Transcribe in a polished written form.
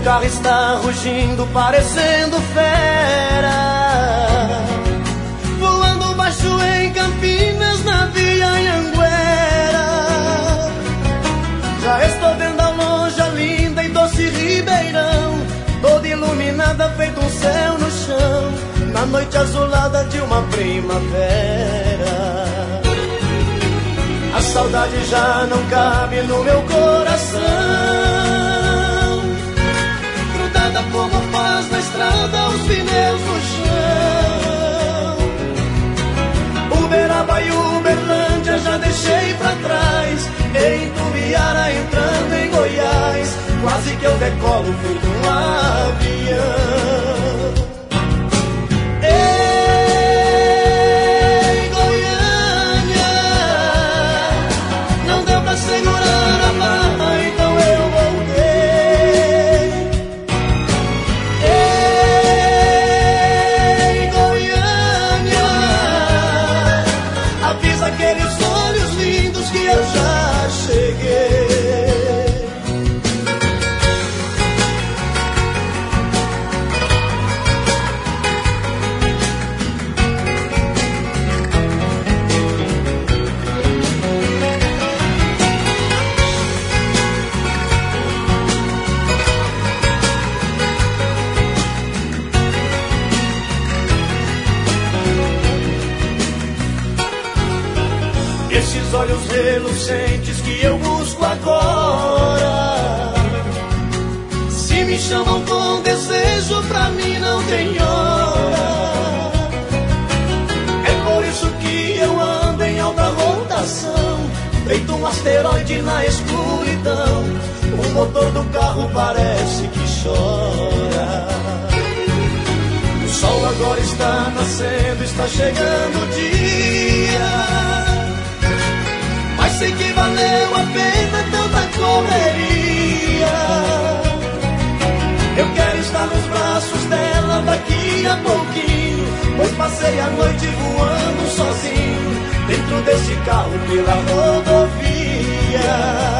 carro está rugindo, parecendo fera, voando baixo em Campinas, na Via Anhanguera. Já estou vendo ao longe a linda e doce Ribeirão, toda iluminada, feito um céu no chão, na noite azulada de uma primavera. A saudade já não cabe no meu coração, grudada como faz na estrada os pneus no chão. Uberaba e Uberlândia já deixei pra trás, em Tubiara entrando em Goiás, quase que eu decolo feito um avião. Segurar a barra, então eu voltei. Ei, Goiânia, avisa aqueles olhos lindos que eu já cheguei. Esses olhos relucentes que eu busco agora, se me chamam com desejo, pra mim não tem hora. É por isso que eu ando em alta rotação, feito um asteroide na escuridão. O motor do carro parece que chora. O sol agora está nascendo, está chegando o dia, mas sei que valeu a pena tanta correria. Eu quero estar nos braços dela daqui a pouquinho, pois passei a noite voando sozinho dentro desse carro pela rodovia.